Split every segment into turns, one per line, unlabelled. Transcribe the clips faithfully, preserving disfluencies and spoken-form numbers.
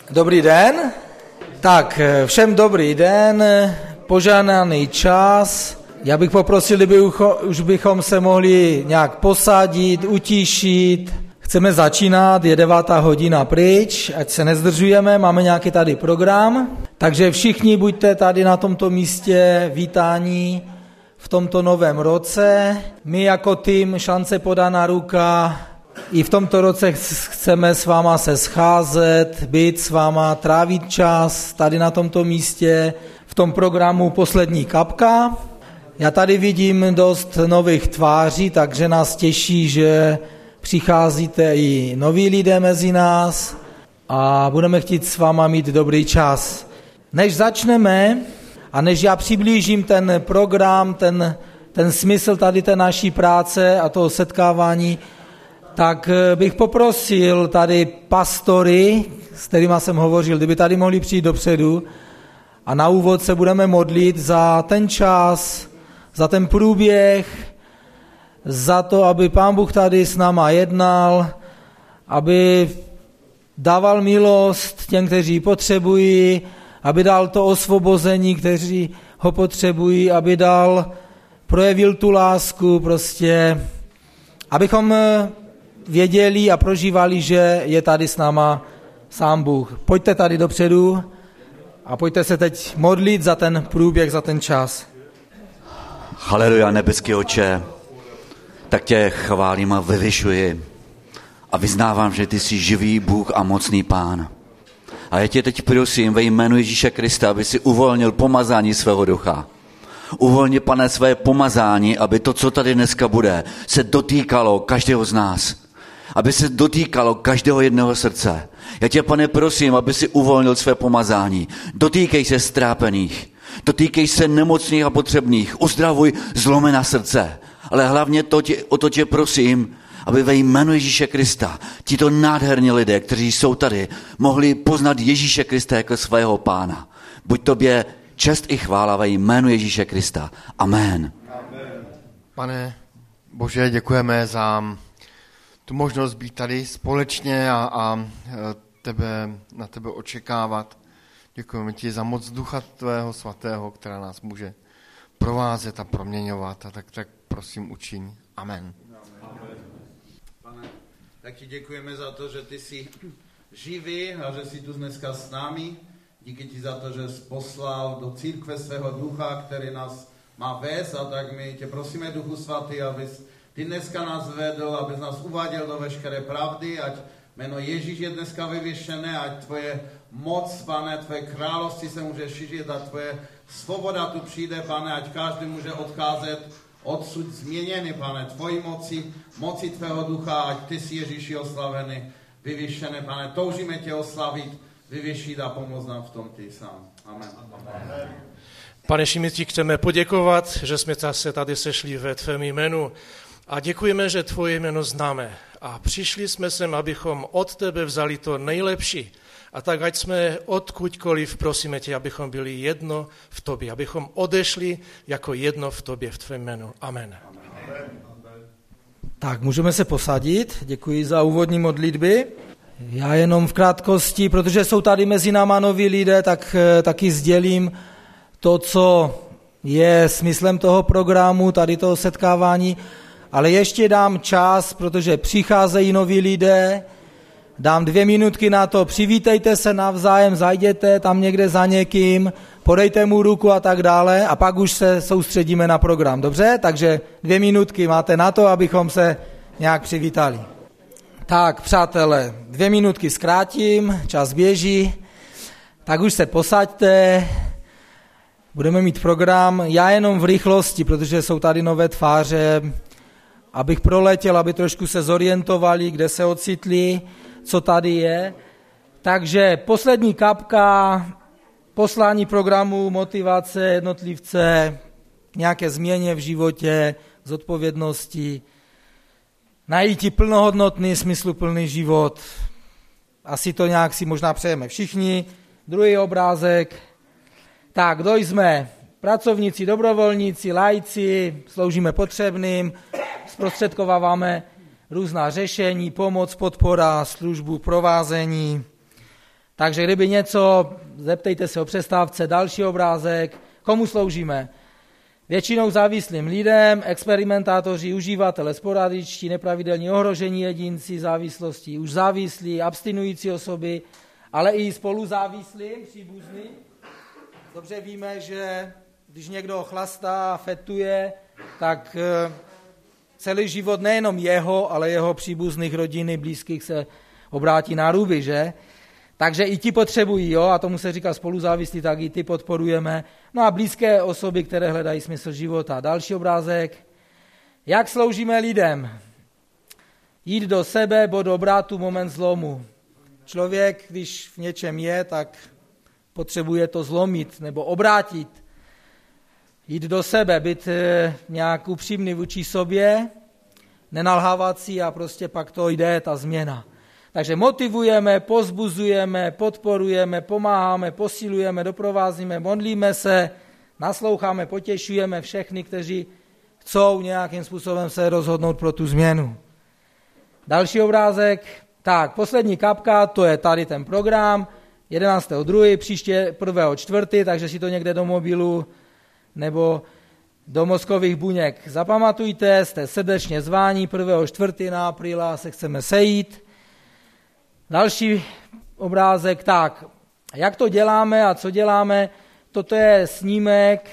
Dobrý den. Tak, všem dobrý den, požádaný čas. Já bych poprosil, kdyby už bychom se mohli nějak posadit, utišit. Chceme začínat, je devátá hodina pryč, ať se nezdržujeme, máme nějaký tady program. Takže všichni buďte tady na tomto místě vítáni v tomto novém roce. My jako tým Šance podaná ruka i v tomto roce chceme s váma se scházet, být s váma, trávit čas tady na tomto místě v tom programu Poslední kapka. Já tady vidím dost nových tváří, takže nás těší, že přicházíte i noví lidé mezi nás a budeme chtít s váma mít dobrý čas. Než začneme a než já přiblížím ten program, ten, ten smysl tady té naší práce a toho setkávání, tak bych poprosil tady pastory, s kterými jsem hovořil, kdyby tady mohli přijít dopředu a na úvod se budeme modlit za ten čas, za ten průběh, za to, aby Pán Bůh tady s náma jednal, aby dával milost těm, kteří potřebují, aby dal to osvobození, kteří ho potřebují, aby dal, projevil tu lásku, prostě, abychom věděli a prožívali, že je tady s náma sám Bůh. Pojďte tady dopředu a pojďte se teď modlit za ten průběh, za ten čas.
Haleluja, nebeský Otče, tak tě chválím a vyvyšuji a vyznávám, že ty jsi živý Bůh a mocný Pán. A já tě teď prosím ve jménu Ježíše Krista, aby si uvolnil pomazání svého ducha. Uvolni, Pane, své pomazání, aby to, co tady dneska bude, se dotýkalo každého z nás. Aby se dotýkalo každého jedného srdce. Já tě, Pane, prosím, aby si uvolnil své pomazání. Dotýkej se strápených. Dotýkej se nemocných a potřebných. Uzdravuj zlomená srdce. Ale hlavně to tě, o to tě prosím, aby ve jménu Ježíše Krista tito nádherní lidé, kteří jsou tady, mohli poznat Ježíše Krista jako svého Pána. Buď tobě čest i chvála ve jménu Ježíše Krista. Amen. Amen.
Pane Bože, děkujeme za tu možnost být tady společně a, a tebe, na tebe očekávat. Děkujeme ti za moc Ducha tvého svatého, která nás může provázet a proměňovat. A tak, tak prosím učiň. Amen.
Amen. Pane, tak ti děkujeme za to, že ty jsi živý a že jsi tu dneska s námi. Díky ti za to, že jsi poslal do církve svého ducha, který nás má vést. A tak my tě prosíme, Duchu svatý, abys ty dneska nás vedl, abys nás uváděl do veškeré pravdy, ať jméno Ježíš je dneska vyvěšené, ať tvoje moc, Pane, tvoje království se může šířit a tvoje svoboda tu přijde, Pane, ať každý může odcházet odsud změněný, Pane, tvojí moci, moci tvého ducha, ať ty jsi Ježíši oslavený, vyvěšené, Pane, toužíme tě oslavit, vyvěšit a pomoct nám v tom ty sám. Amen. Amen.
Pane Šimi, ti chceme poděkovat, že jsme se tady sešli ve tvém jménu a děkujeme, že tvoje jméno známe a přišli jsme sem, abychom od tebe vzali to nejlepší. A tak ať jsme odkudkoliv, prosíme tě, abychom byli jedno v tobě, abychom odešli jako jedno v tobě, v tvém jménu. Amen. Amen.
Tak, můžeme se posadit. Děkuji za úvodní modlitby. Já jenom v krátkosti, protože jsou tady mezi náma noví lidé, tak taky sdělím to, co je smyslem toho programu, tady toho setkávání, ale ještě dám čas, protože přicházejí noví lidé, dám dvě minutky na to, přivítejte se navzájem, zajděte tam někde za někým, podejte mu ruku a tak dále a pak už se soustředíme na program, dobře? Takže dvě minutky máte na to, abychom se nějak přivítali. Tak, přátelé, dvě minutky zkrátím, čas běží, tak už se posaďte, budeme mít program, já jenom v rychlosti, protože jsou tady nové tváře, abych proletěl, aby trošku se zorientovali, kde se ocitli, co tady je. Takže poslední kapka, poslání programu, motivace jednotlivce, nějaké změně v životě, zodpovědnosti, najít plnohodnotný, smysluplný život. Asi to nějak si možná přejeme všichni. Druhý obrázek. Tak, kdo jsme? Pracovníci, dobrovolníci, laici, sloužíme potřebným, zprostředkováváme různá řešení, pomoc, podpora, službu, provázení. Takže kdyby něco, zeptejte se o přestávce, další obrázek, komu sloužíme? Většinou závislým lidem, experimentátoři, užívatele, sporadičtí, nepravidelní ohrožení jedinci, závislostí, už závislí, abstinující osoby, ale i spoluzávislým, příbuzným. Dobře víme, že když někdo chlastá, fetuje, tak celý život nejenom jeho, ale jeho příbuzných, rodiny, blízkých se obrátí na ruby, že? Takže i ti potřebují, jo, a tomu se říká spoluzávislí, tak i ty podporujeme. No a blízké osoby, které hledají smysl života. Další obrázek. Jak sloužíme lidem? Jít do sebe, bod obratu, moment zlomu. Člověk, když v něčem je, tak potřebuje to zlomit nebo obrátit. Jít do sebe, být nějak upřímný vůči sobě, nenalhávat si a prostě pak to jde, ta změna. Takže motivujeme, pozbuzujeme, podporujeme, pomáháme, posilujeme, doprovázíme, modlíme se, nasloucháme, potěšujeme všechny, kteří chcou nějakým způsobem se rozhodnout pro tu změnu. Další obrázek. Tak, poslední kapka, to je tady ten program, jedenáctého druhého příště prvního čtvrtého takže si to někde do mobilu nebo do mozkových buněk zapamatujte, jste srdečně zváni, prvního čtvrtého na apríla se chceme sejít. Další obrázek, tak, jak to děláme a co děláme, toto je snímek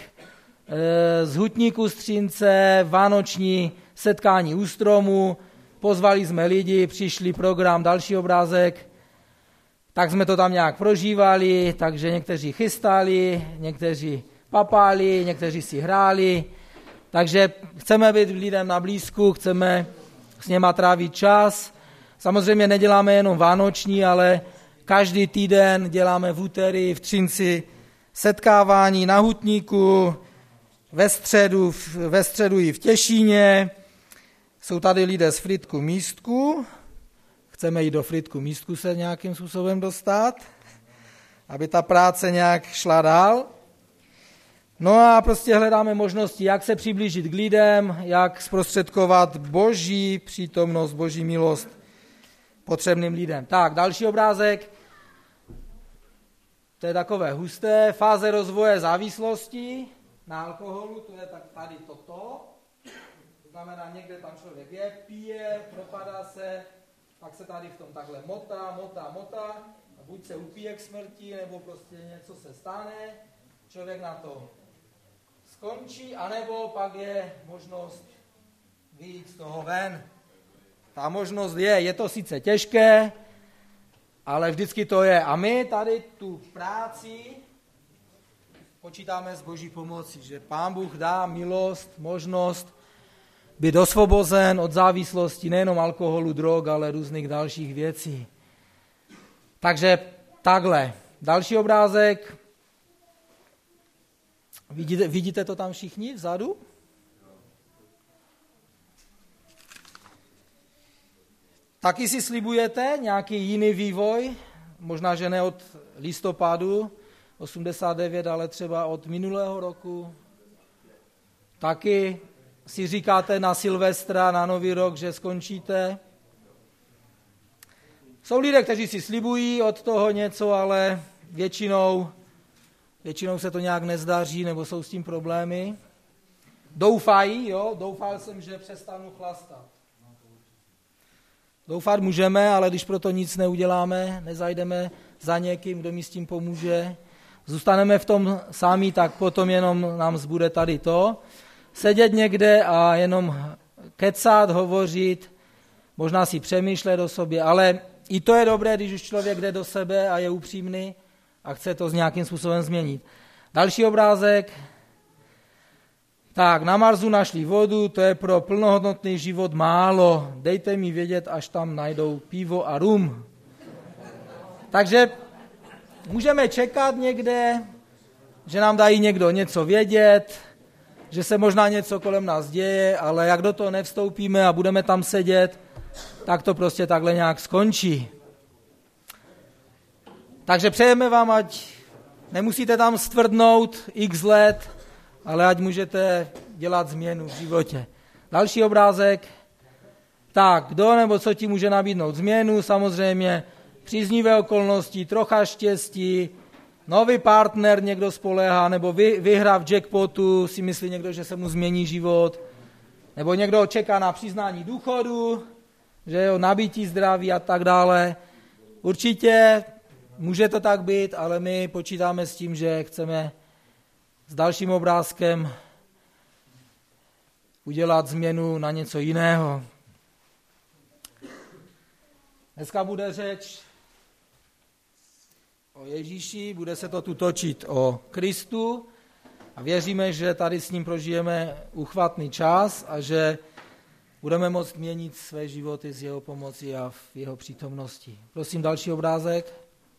e, z Hutníku Střínce, vánoční setkání u stromu, pozvali jsme lidi, přišli program, další obrázek, tak jsme to tam nějak prožívali, takže někteří chystali, někteří papáli, někteří si hráli, takže chceme být lidem na blízku, chceme s něma trávit čas. Samozřejmě neděláme jenom vánoční, ale každý týden děláme v úterý v Třinci setkávání na Hutníku, ve středu, ve středu i v Těšíně. Jsou tady lidé z Frýdku Místku. Chceme jít do Frýdku Místku se nějakým způsobem dostat, aby ta práce nějak šla dál. No a prostě hledáme možnosti, jak se přiblížit k lidem, jak zprostředkovat boží přítomnost, boží milost potřebným lidem. Tak, další obrázek. To je takové husté. Fáze rozvoje závislosti na alkoholu, to je tak tady toto. To znamená, někde tam člověk je, pije, propadá se, pak se tady v tom takhle motá, motá, motá, a buď se upije k smrti, nebo prostě něco se stane, člověk na to skončí, anebo pak je možnost vyjít z toho ven. Ta možnost je, je to sice těžké, ale vždycky to je. A my tady tu práci počítáme s boží pomocí, že Pán Bůh dá milost, možnost být osvobozen od závislosti, nejenom alkoholu, drog, ale různých dalších věcí. Takže takhle. Další obrázek. Vidíte, vidíte to tam všichni vzadu? Taky si slibujete nějaký jiný vývoj, možná, že ne od listopadu osmdesát devět, ale třeba od minulého roku. Taky si říkáte na Silvestra, na Nový rok, že skončíte. Jsou lidé, kteří si slibují od toho něco, ale většinou, většinou se to nějak nezdaří, nebo jsou s tím problémy. Doufají, jo, doufal jsem, že přestanu chlastat. Doufat můžeme, ale když proto nic neuděláme, nezajdeme za někým, kdo mi s tím pomůže, zůstaneme v tom sami, tak potom jenom nám zbude tady to. Sedět někde a jenom kecat, hovořit, možná si přemýšlet o sobě, ale i to je dobré, když už člověk jde do sebe a je upřímný a chce to s nějakým způsobem změnit. Další obrázek. Tak, na Marsu našli vodu, to je pro plnohodnotný život málo. Dejte mi vědět, až tam najdou pivo a rum. Takže můžeme čekat někde, že nám dají někdo něco vědět, že se možná něco kolem nás děje, ale jak do toho nevstoupíme a budeme tam sedět, tak to prostě takhle nějak skončí. Takže přejeme vám, ať nemusíte tam stvrdnout x let, ale ať můžete dělat změnu v životě. Další obrázek. Tak, kdo nebo co ti může nabídnout změnu? Samozřejmě příznivé okolnosti, trocha štěstí, nový partner někdo spoléhá, nebo vy, vyhra v jackpotu, si myslí někdo, že se mu změní život, nebo někdo čeká na přiznání důchodu, že jo, nabití zdraví a tak dále. Určitě může to tak být, ale my počítáme s tím, že chceme s dalším obrázkem udělat změnu na něco jiného. Dneska bude řeč o Ježíši, bude se to tu točit o Kristu a věříme, že tady s ním prožijeme uchvatný čas a že budeme moct měnit své životy s jeho pomocí a v jeho přítomnosti. Prosím, další obrázek.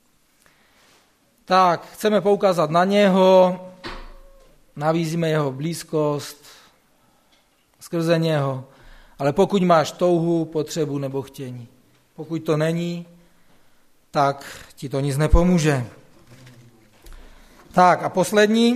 Tak, chceme poukázat na něho, nabízíme jeho blízkost skrze něho, ale pokud máš touhu, potřebu nebo chtění, pokud to není, tak ti to nic nepomůže. Tak a poslední,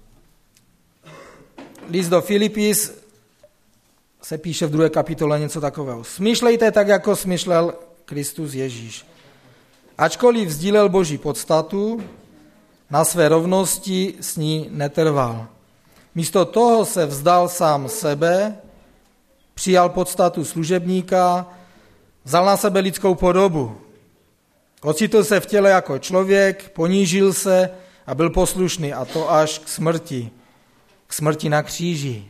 list do Filipis, se píše v druhé kapitole něco takového. Smýšlejte tak, jako smýšlel Kristus Ježíš. Ačkoliv sdílel Boží podstatu, na své rovnosti s ní netrval. Místo toho se vzdal sám sebe, přijal podstatu služebníka, vzal na sebe lidskou podobu. Ocitl se v těle jako člověk, ponížil se a byl poslušný, a to až k smrti, k smrti na kříži.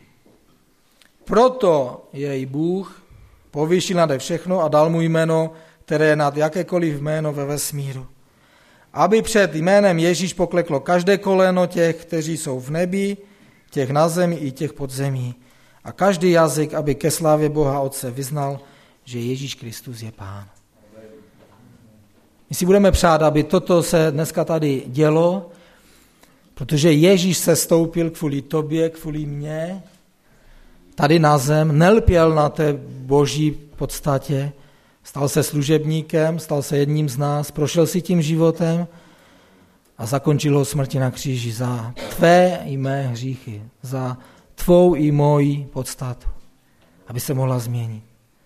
Proto jej Bůh povýšil nade všechno a dal mu jméno, které je nad jakékoliv jméno ve vesmíru. Aby před jménem Ježíš pokleklo každé koleno těch, kteří jsou v nebi, těch na zemi i těch pod zemí. A každý jazyk, aby ke slávě Boha Otce vyznal, že Ježíš Kristus je Pán. My si budeme přát, aby toto se dneska tady dělo, protože Ježíš se stoupil kvůli tobě, kvůli mně, tady na zem, nelpěl na té boží podstatě, stal se služebníkem, stal se jedním z nás, prošel si tím životem a zakončil ho smrti na kříži za tvé i mé hříchy, za tvou i moji podstatu, aby se mohla změnit.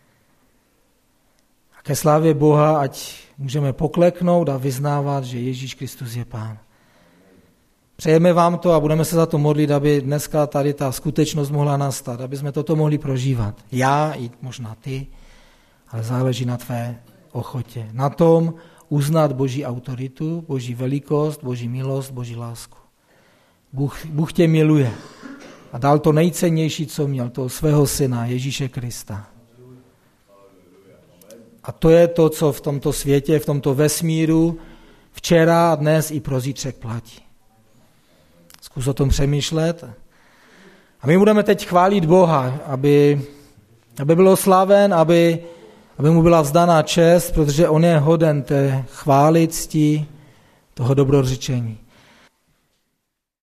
A ke slávě Boha, ať můžeme pokleknout a vyznávat, že Ježíš Kristus je Pán. Přejeme vám to a budeme se za to modlit, aby dneska tady ta skutečnost mohla nastat, aby jsme toto mohli prožívat. Já i možná ty, ale záleží na tvé ochotě. Na tom uznat Boží autoritu, Boží velikost, Boží milost, Boží lásku. Bůh, Bůh tě miluje a dal to nejcennější, co měl, toho svého syna, Ježíše Krista. A to je to, co v tomto světě, v tomto vesmíru včera, dnes i pro zítřek platí. Zkus o tom přemýšlet. A my budeme teď chválit Boha, aby, aby byl oslaven, aby, aby mu byla vzdána čest, protože on je hoden té chvály, cti, toho dobrořečení.